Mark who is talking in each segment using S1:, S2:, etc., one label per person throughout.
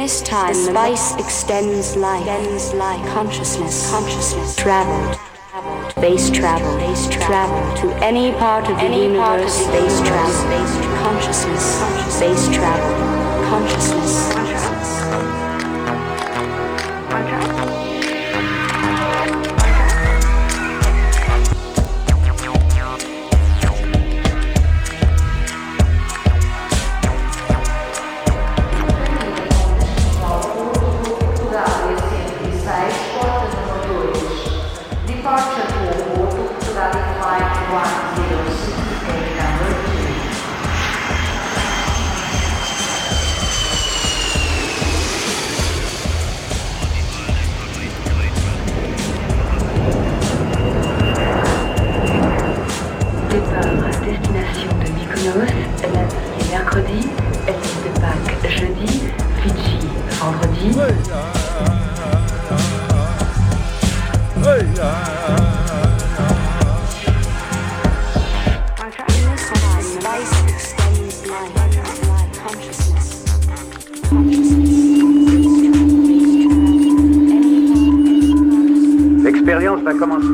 S1: this time, the spice extends life, consciousness, traveled, space travel, to any part of the universe, space travel, consciousness, space travel, consciousness.
S2: Mercredi, Elsie de Pâques jeudi, Fidji vendredi.
S3: L'expérience va commencer.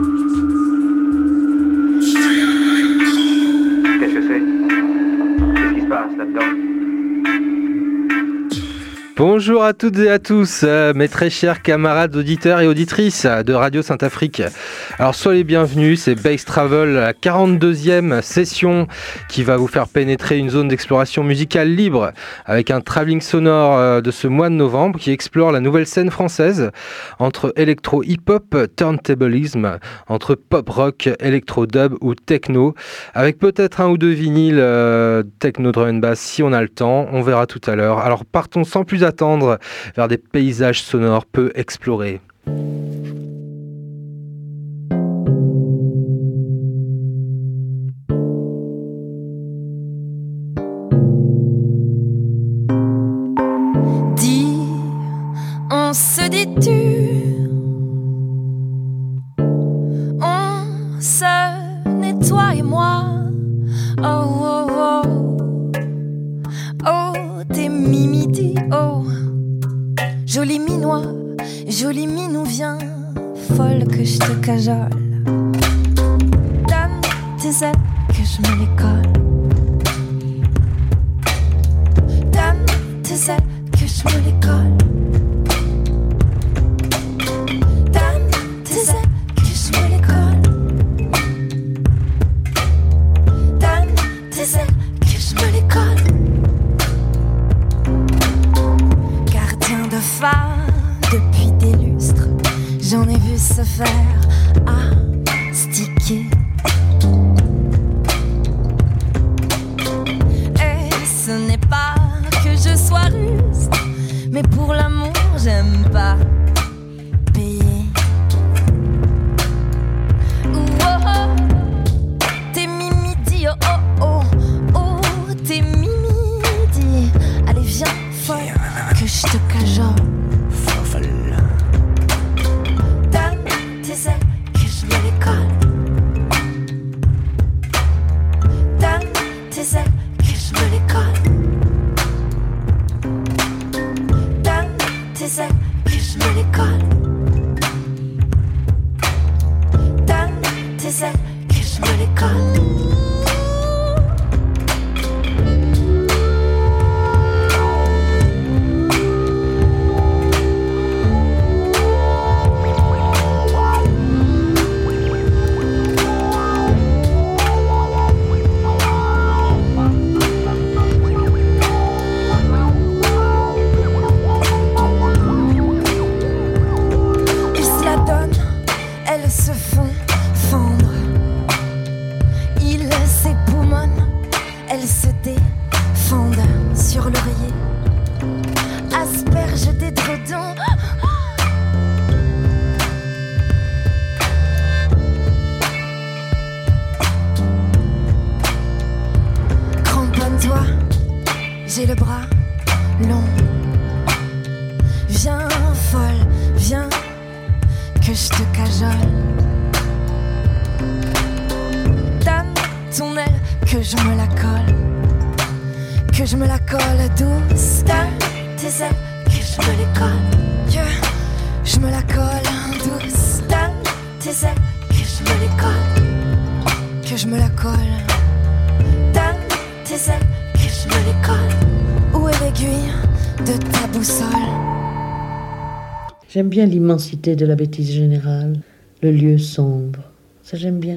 S3: Qu'est-ce que c'est ? Qu'est-ce qui se passe là-dedans ?
S4: Bonjour à toutes et à tous, mes très chers camarades auditeurs et auditrices de Radio Saint-Afrique. Alors soyez les bienvenus, c'est Bass Travel, la 42e session qui va vous faire pénétrer une zone d'exploration musicale libre avec un travelling sonore de ce mois de novembre qui explore la nouvelle scène française entre électro-hip-hop, turntablisme, entre pop-rock, électro-dub ou techno, avec peut-être un ou deux vinyles techno drum and bass si on a le temps, on verra tout à l'heure. Alors partons sans plus attendre vers des paysages sonores peu explorés.
S5: Dis, on se détue, on se nettoie et moi. Oh oh oh, oh t'es mimidi, oh joli minois, joli minou, viens, folle que je te cajole. Donne tes ailes que je me les colle. Donne tes ailes que je me les colle. Donne tes ailes que je me les colle. Donne tes ailes que je me les colle. Gardien de phare depuis des lustres, j'en ai vu se faire astiquer. Et ce n'est pas que je sois rustre, mais pour l'amour j'aime pas payer. Oh oh, t'es mimidi, oh oh oh, oh t'es mimidi. Allez viens folle que je te cajole. Donne tes ailes que je me les colle. Donne tes ailes que je me les colle. Donne tes ailes que je me les colle. Donne tes ailes que je me les colle. J'ai le bras long. Viens folle, viens que je te cajole. Donne ton aile que je me la colle. Que je me la colle douce. Donne tes ailes que je me les colle, que je me la colle douce. Donne tes ailes, que je me les colle, que je me la colle. Donne tes ailes, que je me les colle. Où est l'aiguille de ta boussole?
S6: J'aime bien l'immensité de la bêtise générale, le lieu sombre. Ça, j'aime bien.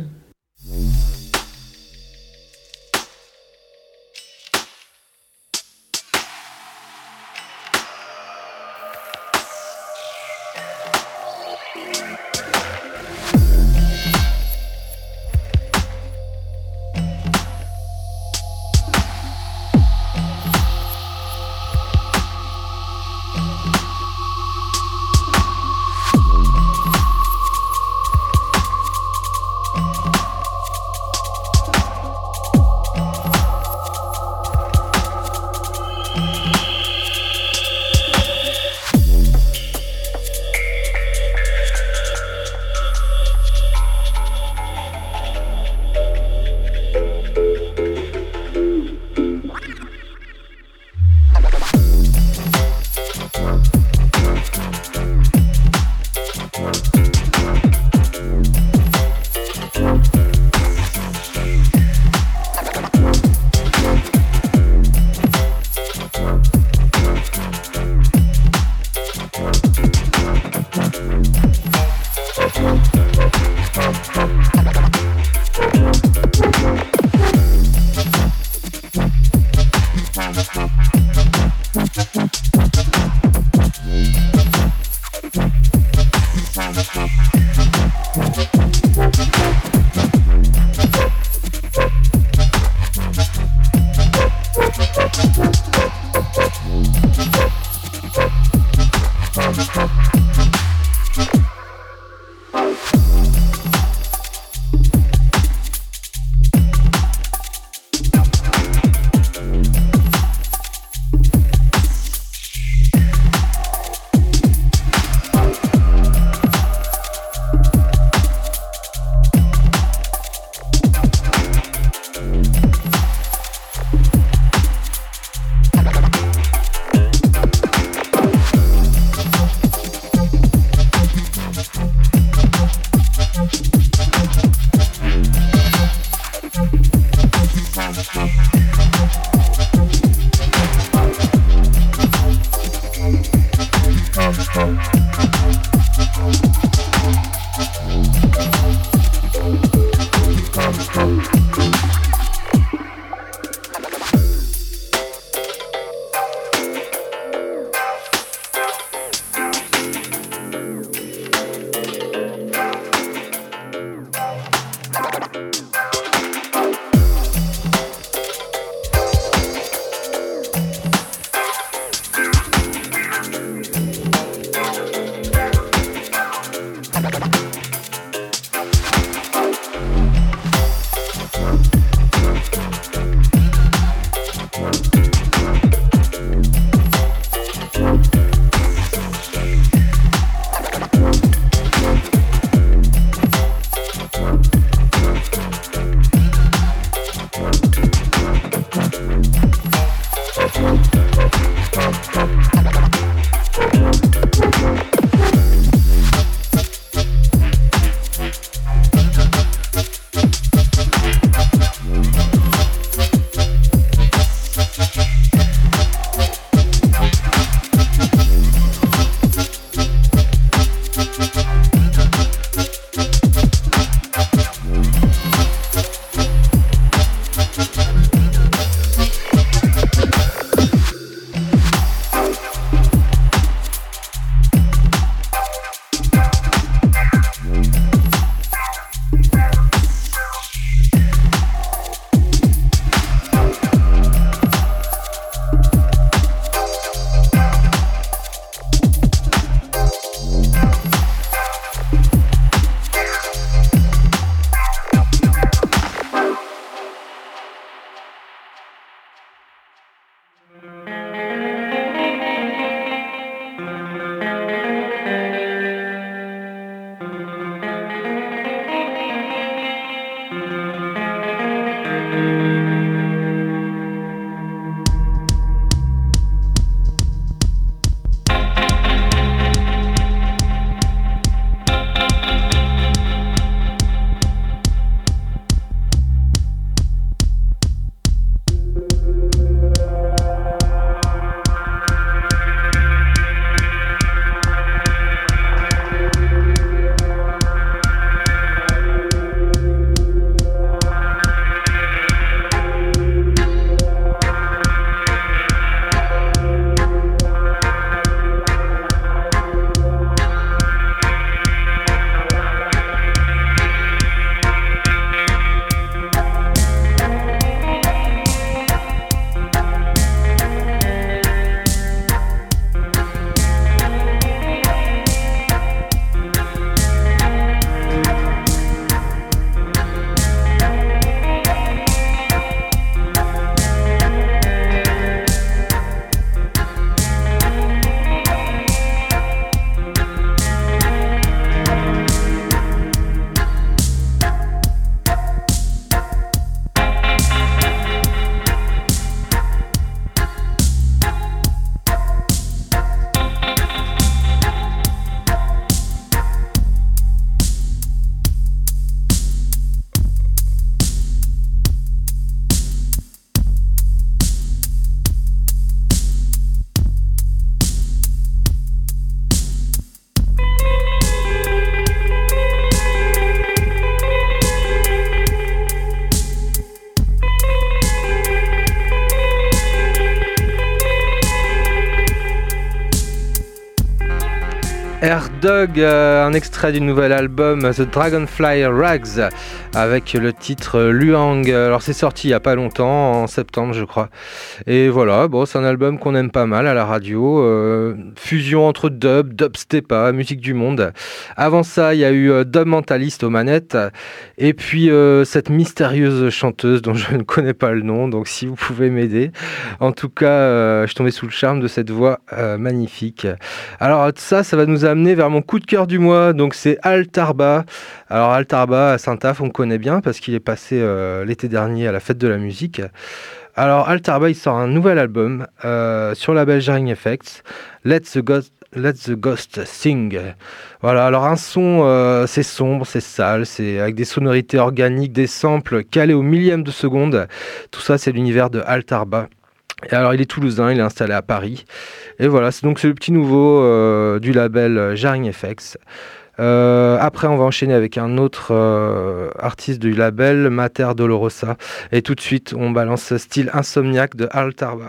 S4: Air-Dog, un extrait du nouvel album The Dragonfly Rags avec le titre Luang. Alors c'est sorti il n'y a pas longtemps, en septembre je crois. Et voilà, bon, c'est un album qu'on aime pas mal à la radio. Fusion entre dub, dubstepa, musique du monde. Avant ça, il y a eu Dub Mentalist aux manettes. Et puis cette mystérieuse chanteuse dont je ne connais pas le nom, donc si vous pouvez m'aider. En tout cas, je suis tombé sous le charme de cette voix magnifique. Alors ça va nous amener vers mon coup de cœur du mois, donc c'est Altarba. Alors Altarba à Saint-Aph, on connaît bien parce qu'il est passé l'été dernier à la fête de la musique. Alors Altarba, il sort un nouvel album sur le label Jarring Effects, Let the Ghost Sing. Voilà, alors un son, c'est sombre, c'est sale, c'est avec des sonorités organiques, des samples calés au millième de seconde. Tout ça, c'est l'univers de Altarba. Et alors il est toulousain, il est installé à Paris. Et voilà, c'est le petit nouveau du label Jarring Effects. Après on va enchaîner avec un autre artiste du label, Mater Dolorosa. Et tout de suite on balance style Insomniac de Altarba.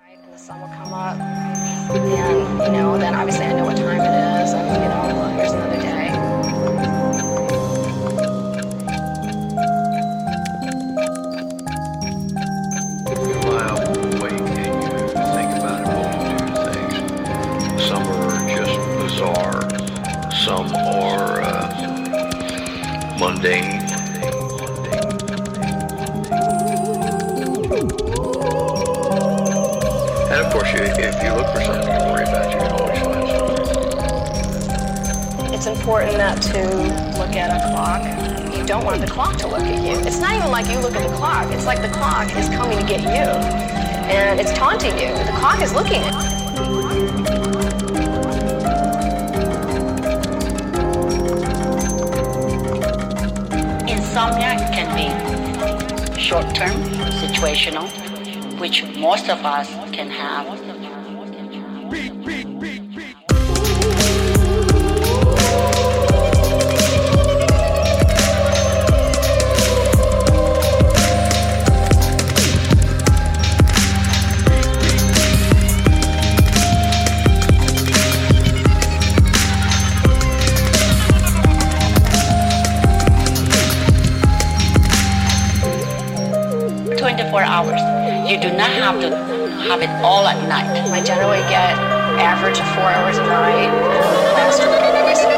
S7: Some are mundane. And of course, if you look for something to worry about, you can always find something.
S8: It's important not to look at a clock. You don't want the clock to look at you. It's not even like you look at the clock. It's like the clock is coming to get you. And it's taunting you. The clock is looking at you.
S9: Insomnia can be short-term, situational, which most of us can have. Hours. You do not have to have it all at night.
S8: I generally get average of 4 hours a night. Last week I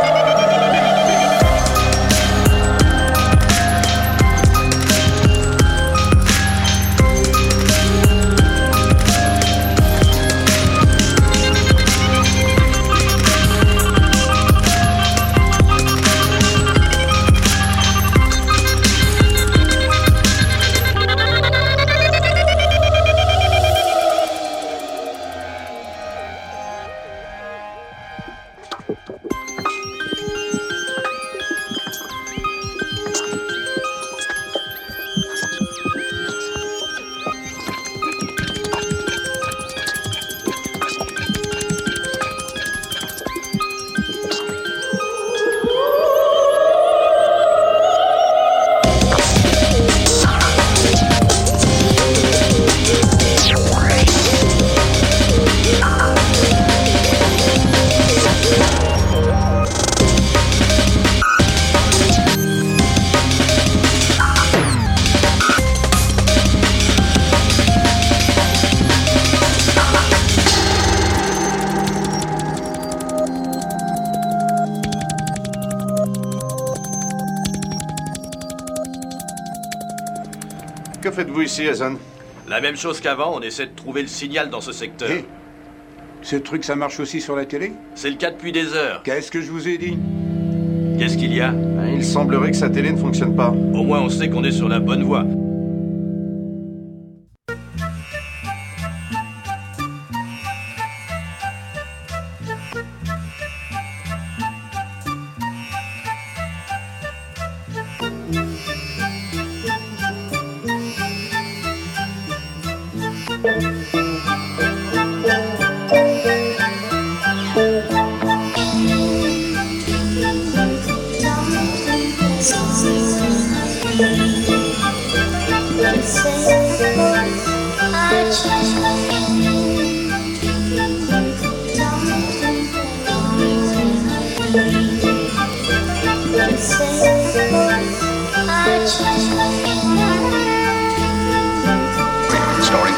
S10: Que faites-vous ici, Hasan?
S11: La même chose qu'avant, on essaie de trouver le signal dans ce secteur.
S10: Et ce truc, ça marche aussi sur la télé?
S11: C'est le cas depuis des heures.
S10: Qu'est-ce que je vous ai dit?
S11: Qu'est-ce qu'il y a?
S10: Il semblerait que sa télé ne fonctionne pas.
S11: Au moins, on sait qu'on est sur la bonne voie.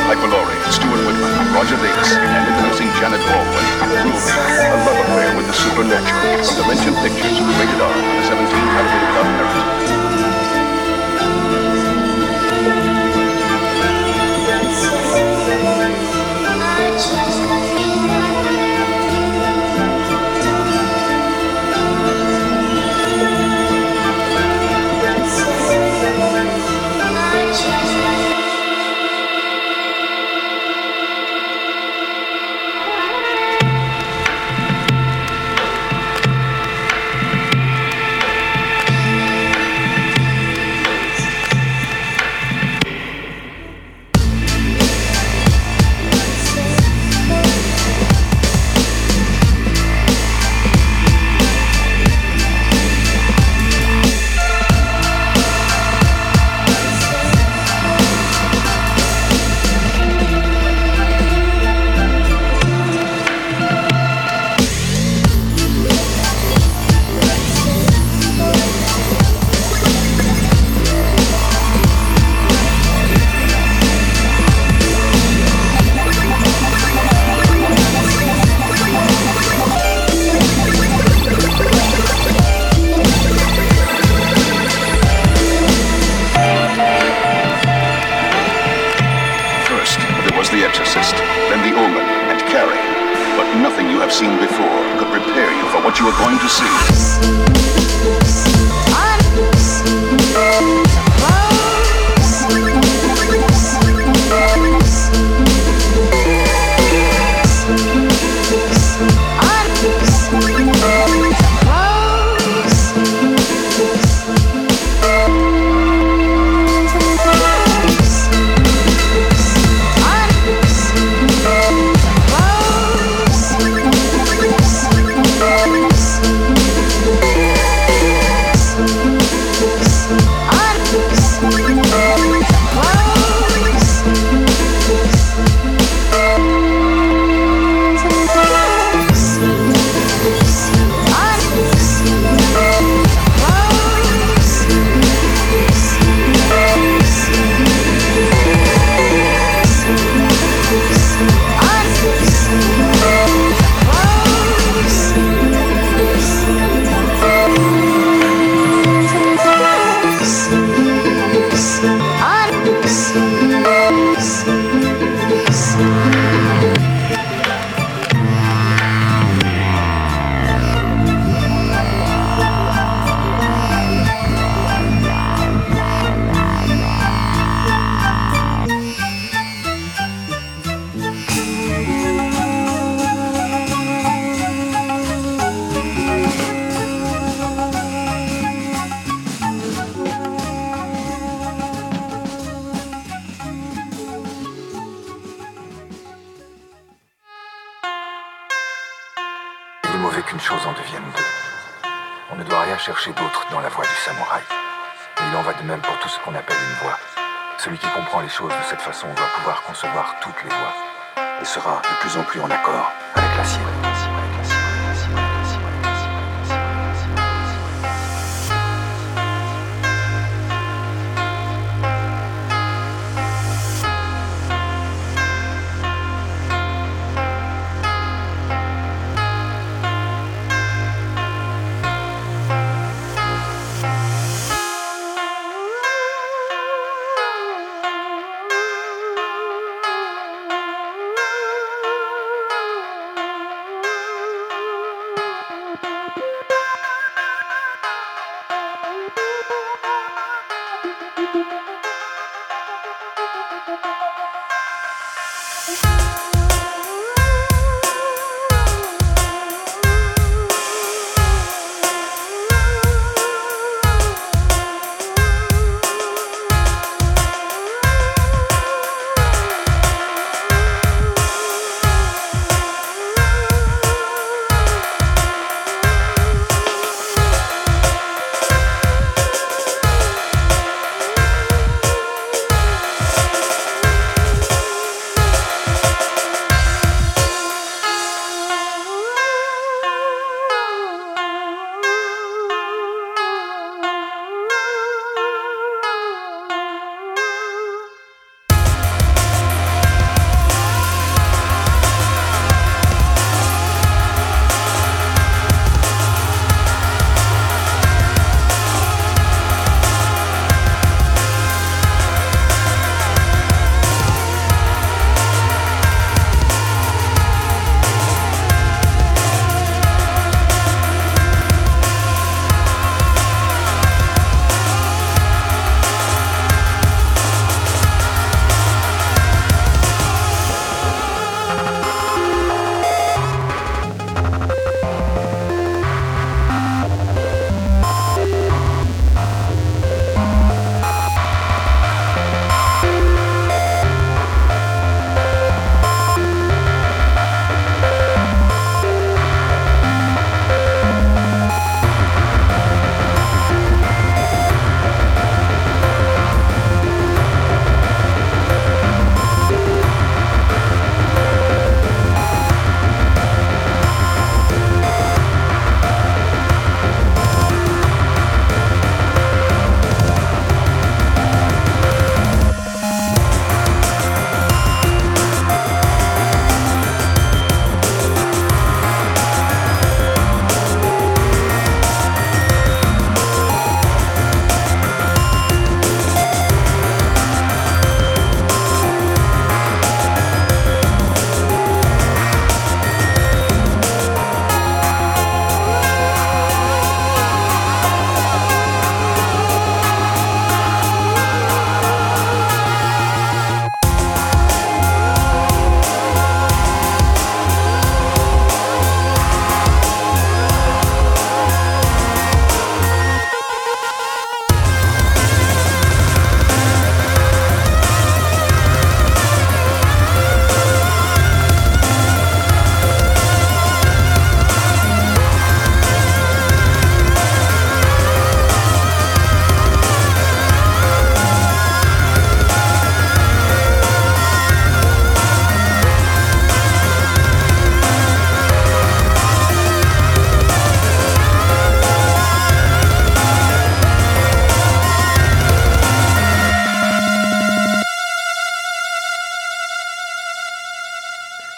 S7: Ike Mallory, Stuart Whitman, Roger Davis, and introducing Janet Baldwin in Groovy, a love affair with the supernatural. From Dimension Pictures, rated R for the 17 caliber Club Parent.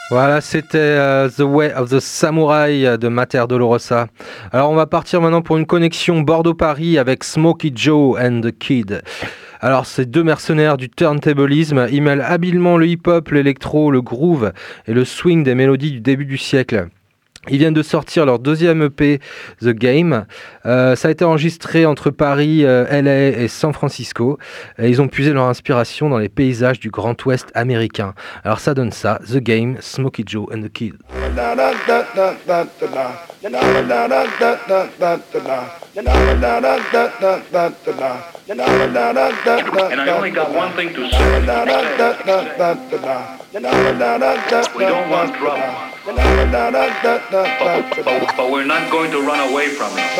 S4: Voilà, c'était The Way of the Samurai de Mater Dolorosa. Alors on va partir maintenant pour une connexion Bordeaux-Paris avec Smokey Joe and the Kid. Alors ces deux mercenaires du turntablisme, ils mêlent habilement le hip-hop, l'électro, le groove et le swing des mélodies du début du siècle. Ils viennent de sortir leur deuxième EP, The Game. Ça a été enregistré entre Paris, LA et San Francisco. Et ils ont puisé leur inspiration dans les paysages du Grand Ouest américain. Alors ça donne ça, The Game, Smokey Joe and the Kid.
S12: And
S13: I only got one thing to say. We don't want trouble. But we're not going to run away from it.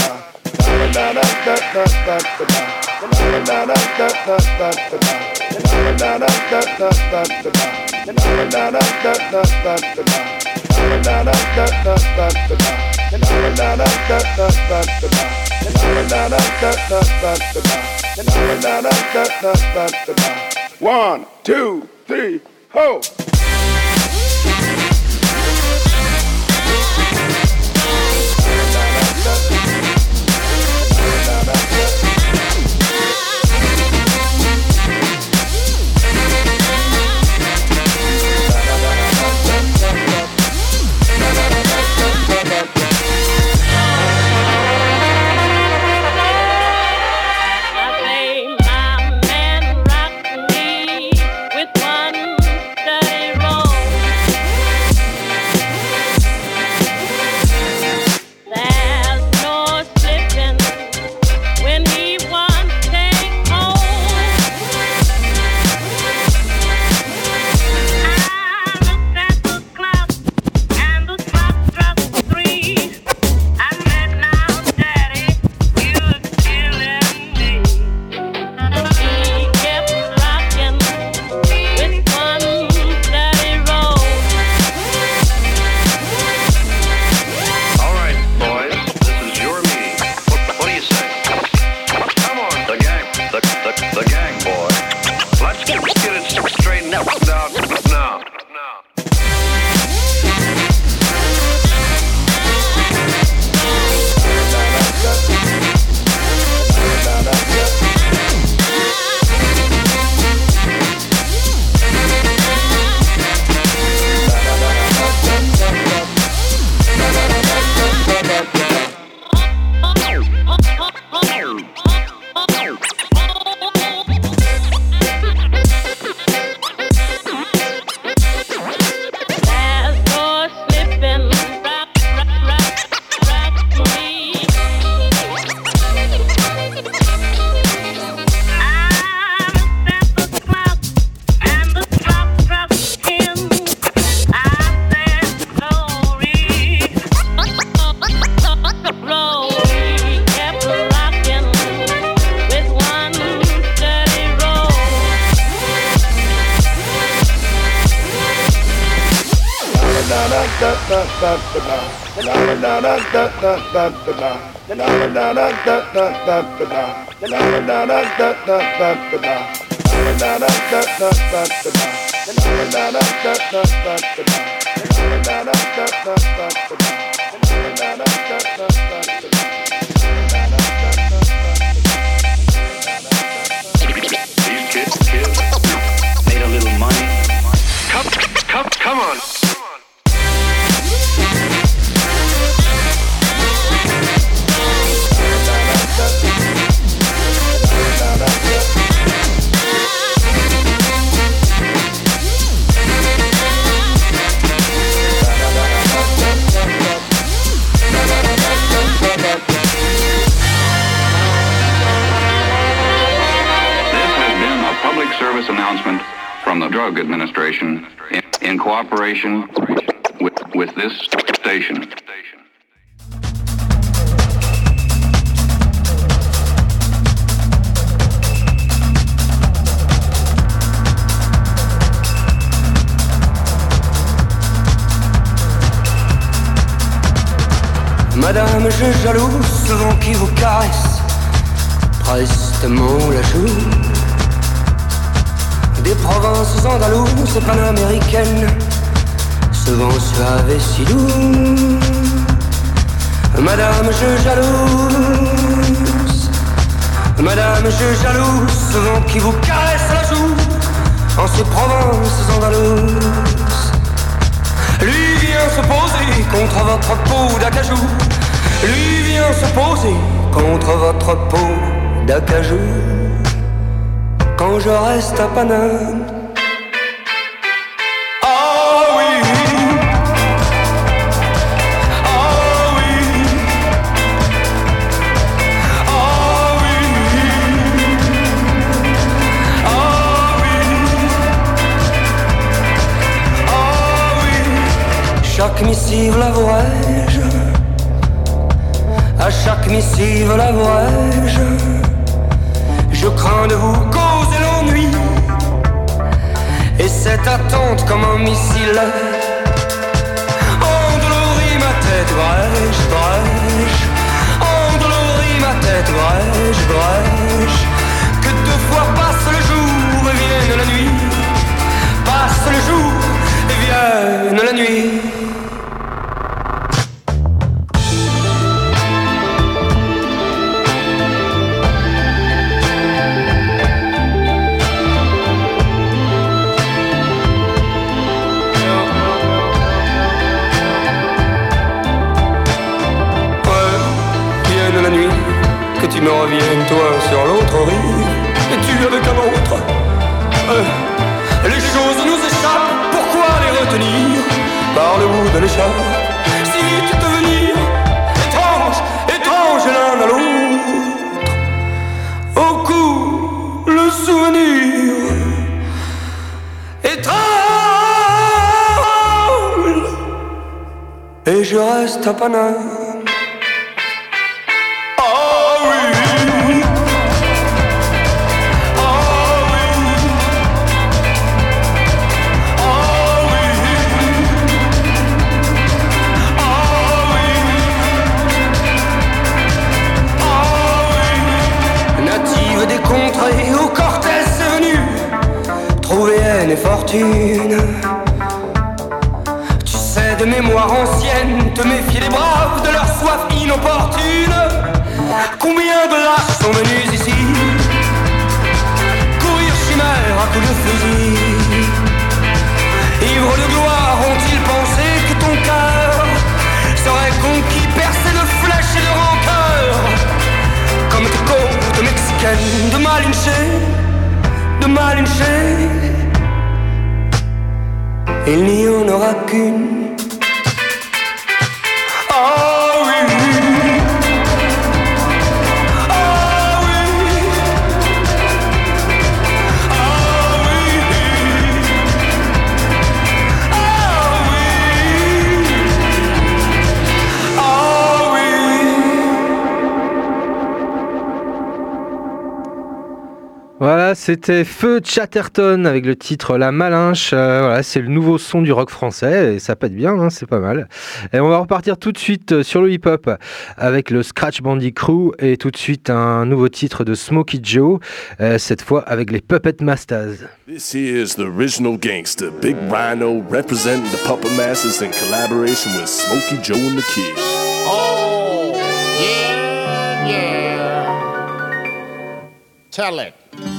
S12: One, two, three, ho!
S13: Come on. Service announcement from the Drug Administration in cooperation with this station.
S14: Madame, je jaloux ce vent qui vous caresse prestement la joue. Des provinces andalouses et panaméricaines, ce vent suave et si doux. Madame, je jalouse. Madame, je jalouse ce vent qui vous caresse la joue en ces Provences andalouses. Lui vient se poser contre votre peau d'acajou. Lui vient se poser contre votre peau d'acajou. Quand je reste à Paname. Chaque missive l'avouerai-je, à chaque missive l'avouerai-je, je crains de vous causer l'ennui, et cette attente comme un missile endolorit ma tête, brèche, brèche, endolorit ma tête, brèche, brèche, que deux fois passe le jour et vienne la nuit, passe le jour et vienne la nuit. Que tu me reviennes toi sur l'autre rive et tu avec un autre. Les choses nous échappent, pourquoi les retenir par le bout de l'écharpe? Si tu peux venir, étrange, étrange l'un à l'autre, au cou le souvenir étrange, et je reste à Paname. Où Cortés est venu trouver haine et fortune. Tu sais de mémoire ancienne te méfier des braves, de leur soif inopportune. Combien de lâches sont venus ici courir chimère à coups de fusil? Ivres de gloire, ont-ils pensé que ton cœur serait conquis, percé de flèches et de rancœur, comme tes côtes mexicaines de Malinche, de Malinche? Il n'y en aura qu'une. Oh oui, oh oui, oh oui, oh oui, oh oui.
S4: Voilà, c'était Feu Chatterton avec le titre La Malinche. Voilà, c'est le nouveau son du rock français et ça pète bien, hein, c'est pas mal. Et on va repartir tout de suite sur le hip-hop avec le Scratch Bandit Crew et tout de suite un nouveau titre de Smokey Joe, cette fois avec les Puppet Masters.
S15: This is the original gangster, Big Rhino, representing the Puppet Masters in collaboration with Smokey Joe and the Kid.
S16: Oh, yeah, yeah. Tell it.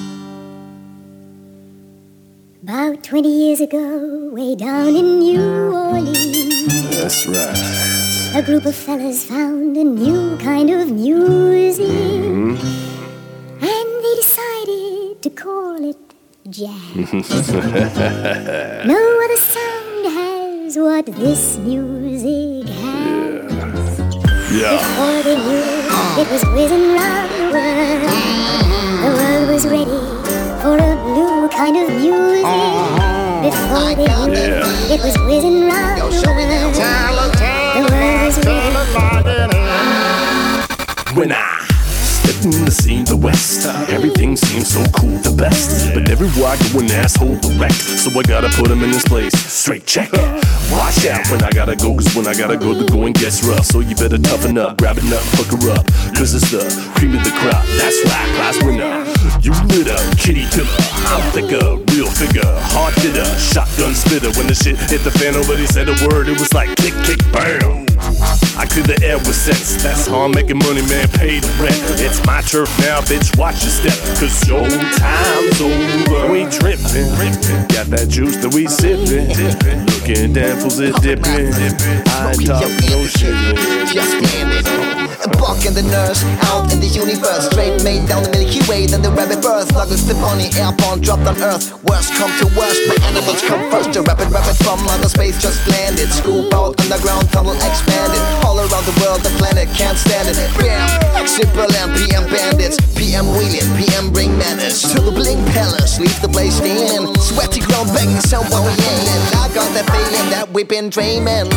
S17: About 20 years ago, way down in New Orleans,
S15: That's right.
S17: a group of fellas found a new kind of music, and they decided to call it jazz. No other sound has what this music has.
S15: Yeah.
S17: Before they knew it, it was whizzing round the world. The world was ready for a new kind of music. Before they knew it was whizzing round the world. The world was ready.
S15: When I Living in the scene, the West. Everything seems so cool, the best. But everywhere I go, an asshole direct. So I gotta put him in his place. Straight check. Watch out when I gotta go, cause when I gotta go, the going gets rough. So you better toughen up, grab it up, hook her up. Cause it's the cream of the crop. That's right, class winner. You lit up, kitty pillar. I'm thicker, real figure, hard hitter, shotgun spitter. When the shit hit the fan, nobody said a word. It was like click, click, bam. I clear the air with sense. That's how I'm making money, man. Pay the rent. It's my turf now, bitch. Watch your step, cause your time's over. We trippin', got that juice that we sippin'. Looking down, fools it dippin'. I ain't talking no shit.
S18: Just standing, buck in the nurse, out in the universe. Straight main down the Milky Way, then the rabbit birth. Luggage the bunny, airborne, dropped on Earth. Worst come to worst, my animals come first. The rapid from outer space just landed. Scoop out underground tunnel expanded. All around the world, the planet can't stand it. Bam, Simple and PM bandits. PM wheeling, PM bring manners. To the bling palace, leave the place steaming. Sweaty ground begging someone we ain't. I got that feeling that we've been dreaming.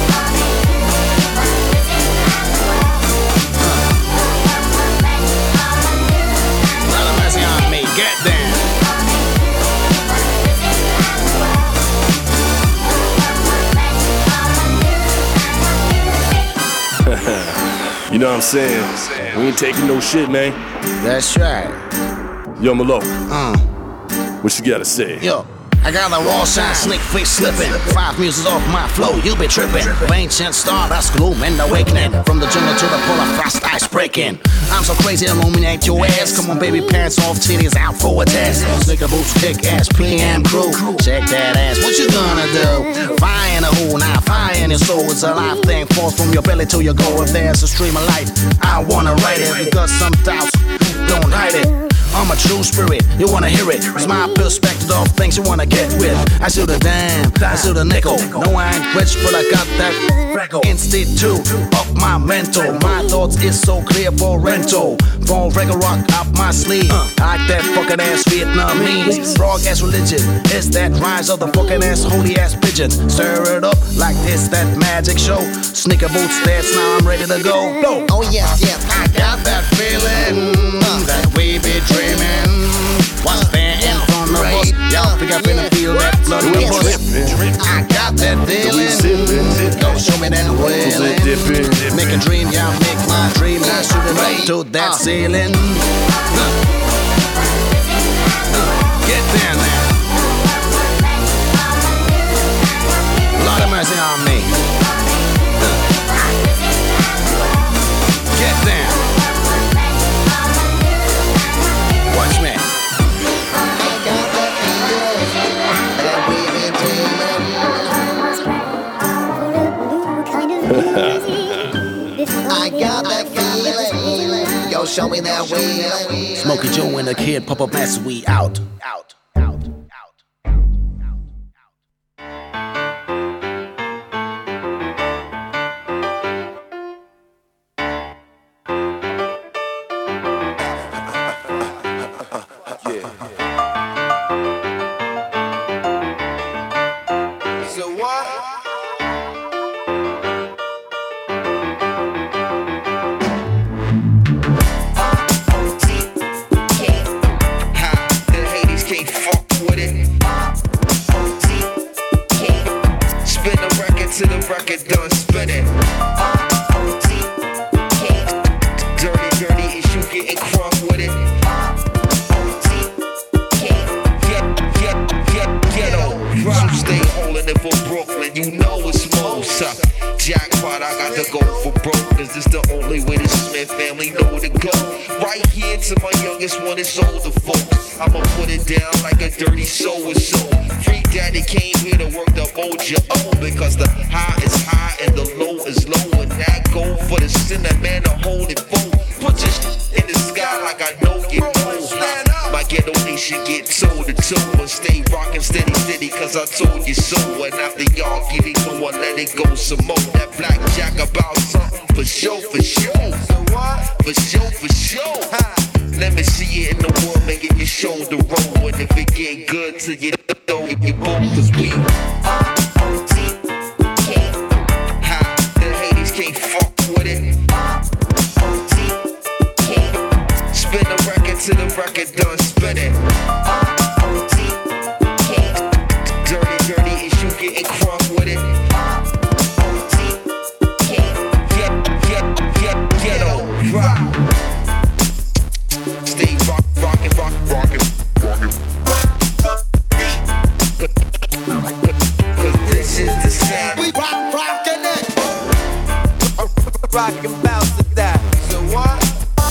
S16: Get down.
S15: You know what I'm saying? We ain't taking no shit, man.
S16: That's right.
S15: Yo, Malo. What you gotta say?
S16: Yo. I got a raw shine, snake face slipping. 5 muses off my flow, you be tripping. Ancient star, that's gloom and awakening. From the jungle to the polar frost ice breaking. I'm so crazy, illuminate your ass. Come on, baby, pants off, titties out for a test. Sneaker boots, kick ass, PM crew. Check that ass, what you gonna do? Fire in a hole, now fire in your soul. It's a life thing, falls from your belly to your goal. If there's a stream of light, I wanna write it. You got some doubts, don't hide it. I'm a true spirit, you wanna hear it. It's my perspective of things you wanna get with. I see the dime, I see the nickel. No, I ain't rich, but I got that institute of my mental. My thoughts is so clear for rental. Phone record rock up my sleeve. I like that fucking ass Vietnamese. Frog ass religion, it's that rise of the fucking ass holy ass pigeon. Stir it up like this, that magic show. Sneaker boots, that's now I'm ready to go.
S18: Oh yes, yes,
S16: I got that feeling that we be dreaming. What's there in front of us? Y'all think I finna feel that blood in the bush? I got that feeling. Go show me that wailing. Make a dream, y'all make my dream. Now shoot it up to that ceiling. Get down there. Lord have mercy on me. Get down. Watch me.
S18: I got that feeling. Yo, show me that way.
S16: Smokey Joe and the kid, Papa Mass, we out.
S18: record done spinning. Dirty, dirty is you getting crunk with it. Ghetto rock. Stay rockin'. Cause this is the sound. We rockin' it. Rockin' bounce to that. So what?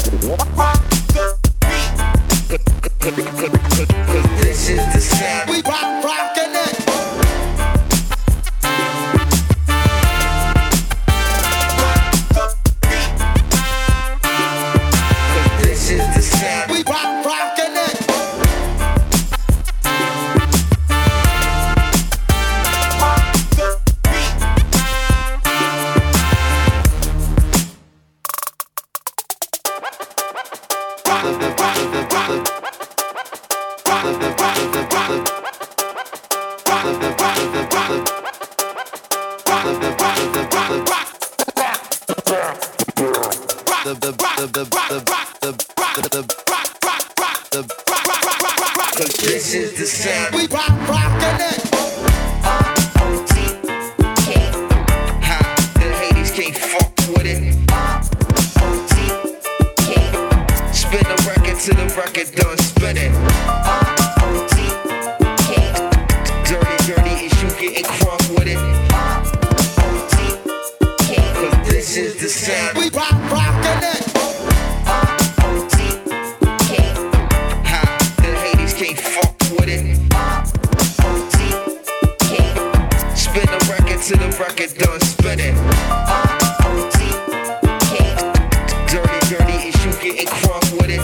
S18: Cause this is the sound. We rockin' it. Cause this is the sound. We rockin' it. Cause this is the sound. We rockin' it. The haters can't fuck with it. Spin the record till the record done spinning. Dirty is you getting crunk with it. Cause this is the sound. We rockin' it. The haters can't fuck with it. Spin the record till the record done spinning. Dirty is you getting crunk with it.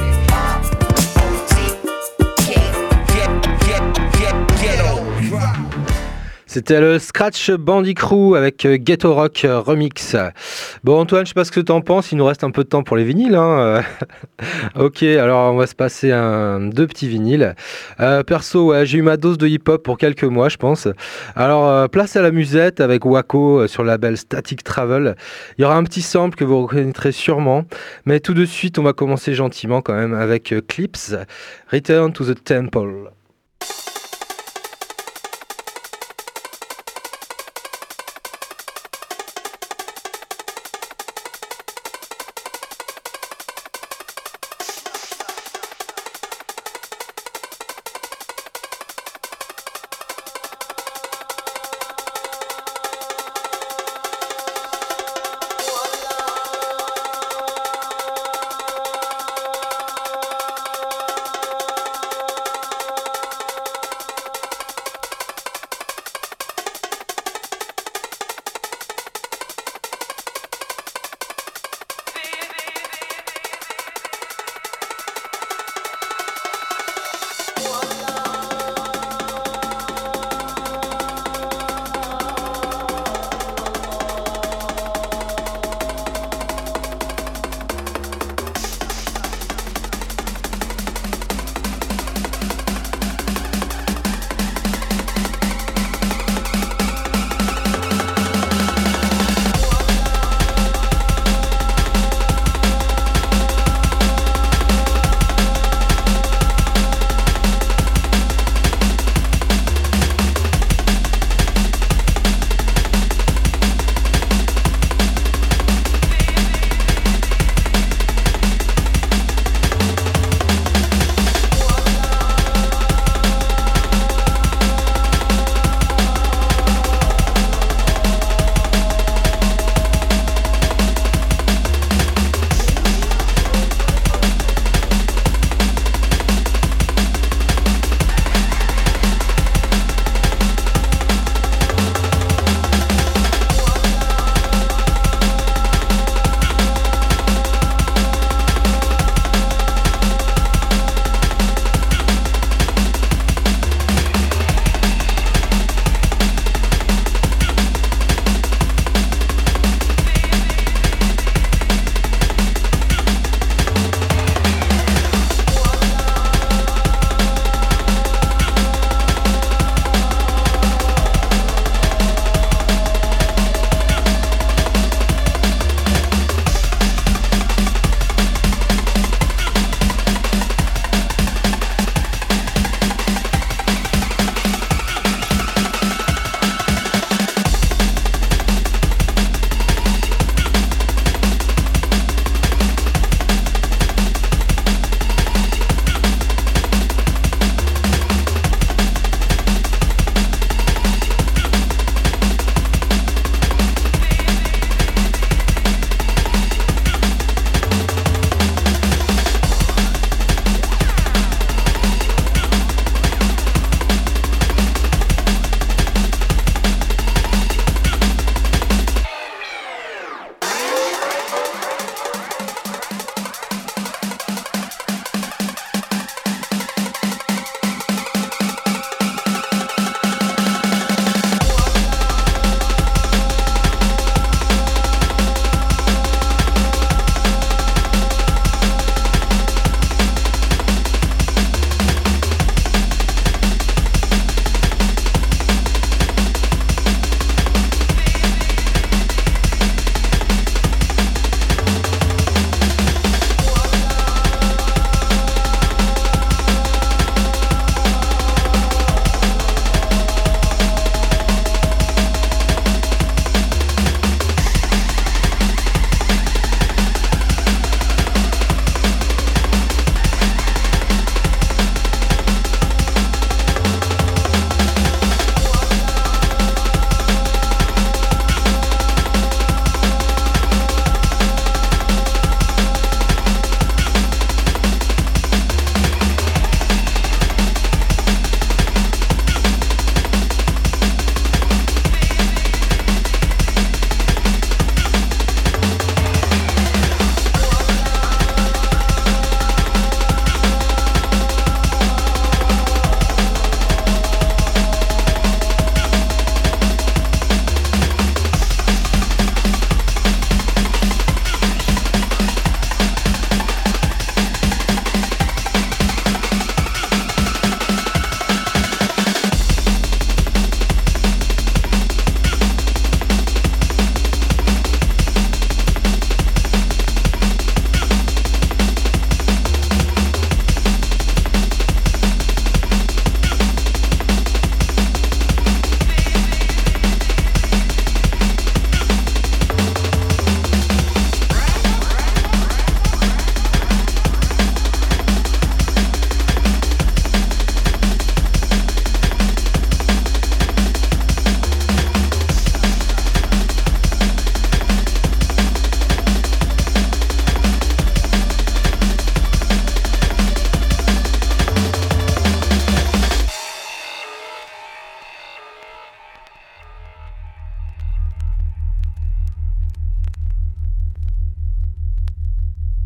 S18: Ghetto rock.
S4: C'était le Scratch Bandy Crew avec Ghetto Rock Remix. Bon Antoine, je sais pas ce que t'en penses, il nous reste un peu de temps pour les vinyles. Hein. Ok, alors on va se passer deux petits vinyles. Perso, ouais, j'ai eu ma dose de hip-hop pour quelques mois, je pense. Alors, place à la musette avec Waco sur le label Static Travel. Il y aura un petit sample que vous reconnaîtrez sûrement. Mais tout de suite, on va commencer gentiment quand même avec Clips, Return to the Temple.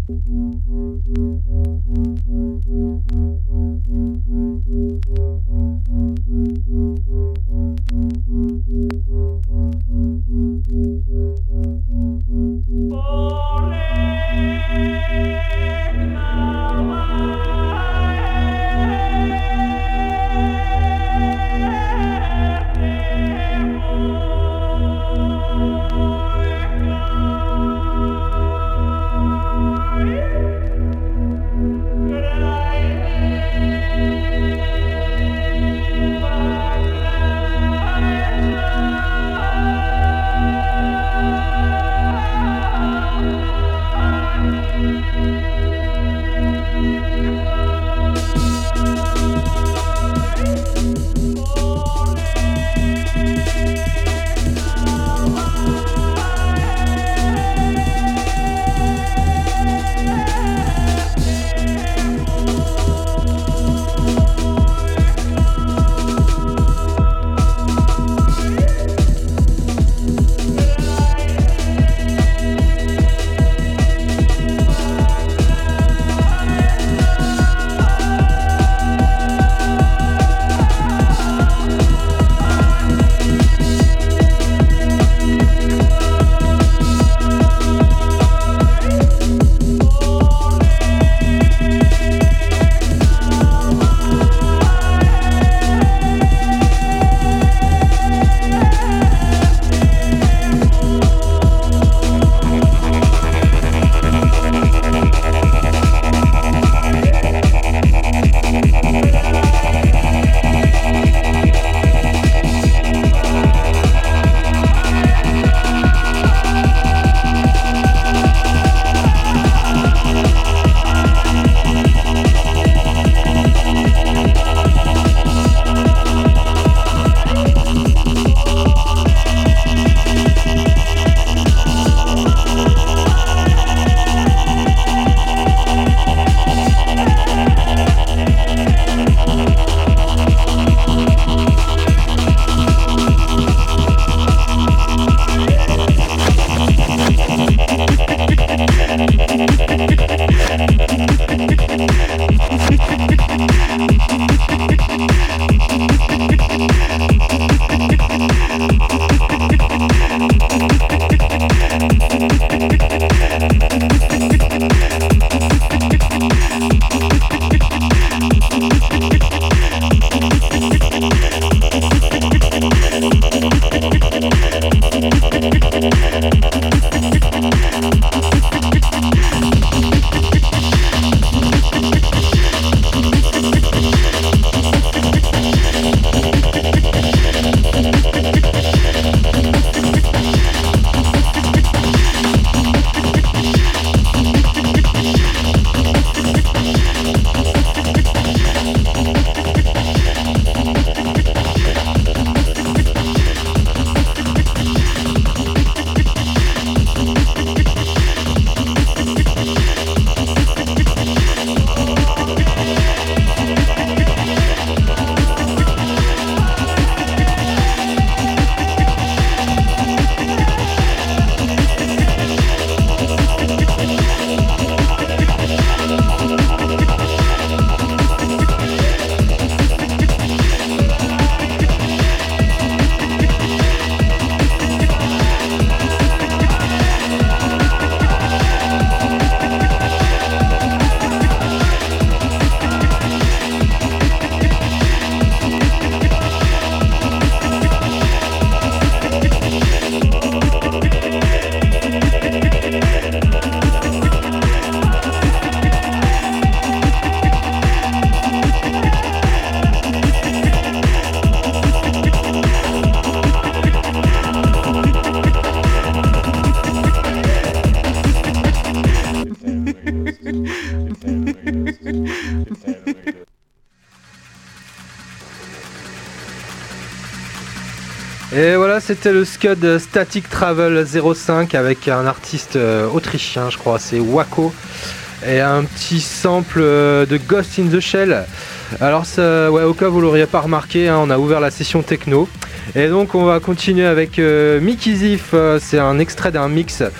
S4: Et voilà, c'était le Scud Static Travel 05 avec un artiste autrichien, je crois, c'est Waco, et un petit sample de Ghost in the Shell. Alors ça, ouais, au cas où vous l'auriez pas remarqué, hein, on a ouvert la session techno. Et donc on va continuer avec Mickey Ziff, c'est un extrait d'un mix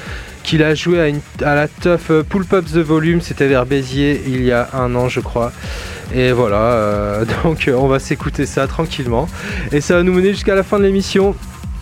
S4: qu'il a joué à la teuf Pulp Up the Volume, c'était vers Béziers il y a 1 an je crois. Et voilà, donc on va s'écouter ça tranquillement. Et ça va nous mener jusqu'à la fin de l'émission.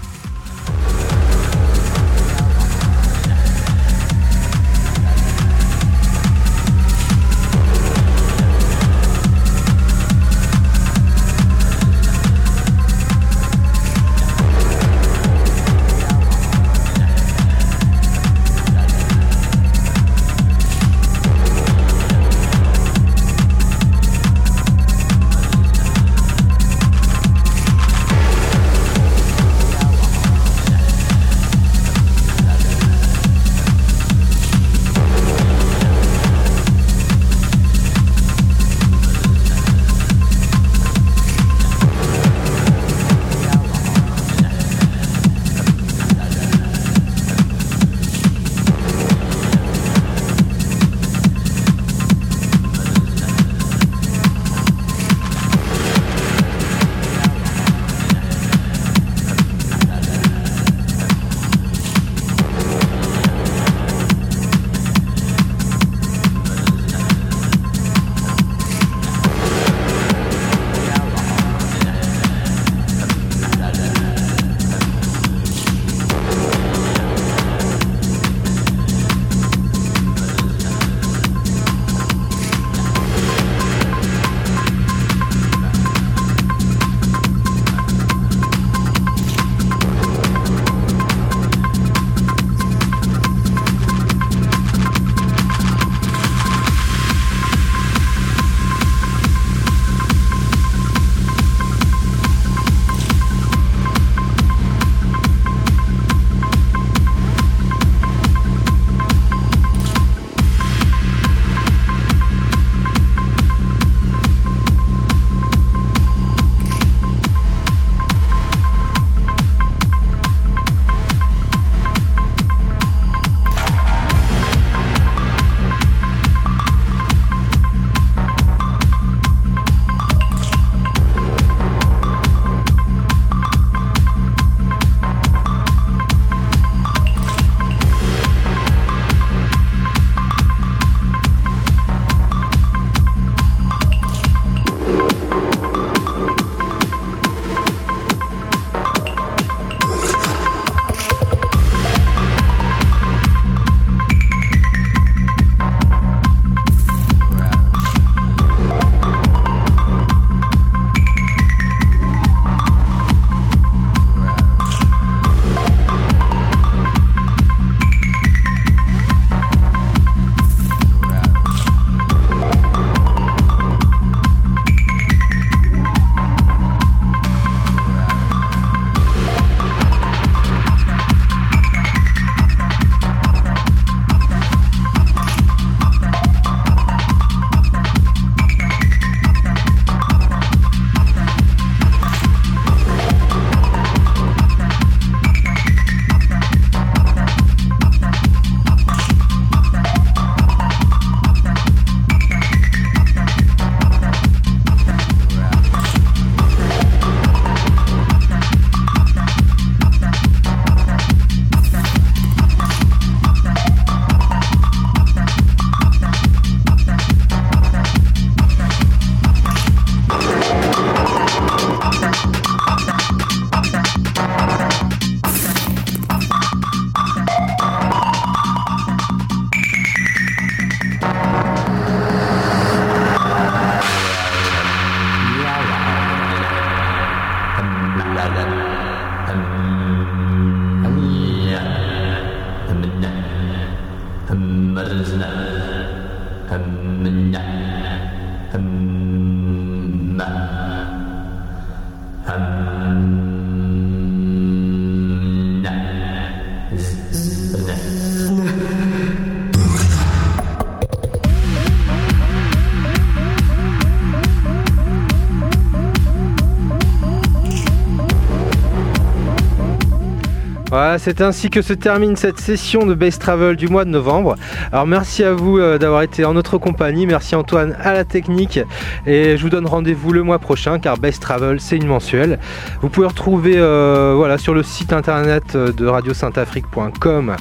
S4: Voilà, c'est ainsi que se termine cette session de Bass Travel du mois de novembre. Alors merci à vous d'avoir été en notre compagnie, merci Antoine à la technique, et je vous donne rendez-vous le mois prochain car Bass Travel c'est une mensuelle. Vous pouvez retrouver sur le site internet de radiosaintafrique.com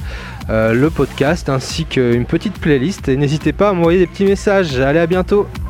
S4: le podcast ainsi qu'une petite playlist. Et n'hésitez pas à m'envoyer des petits messages. Allez, à bientôt.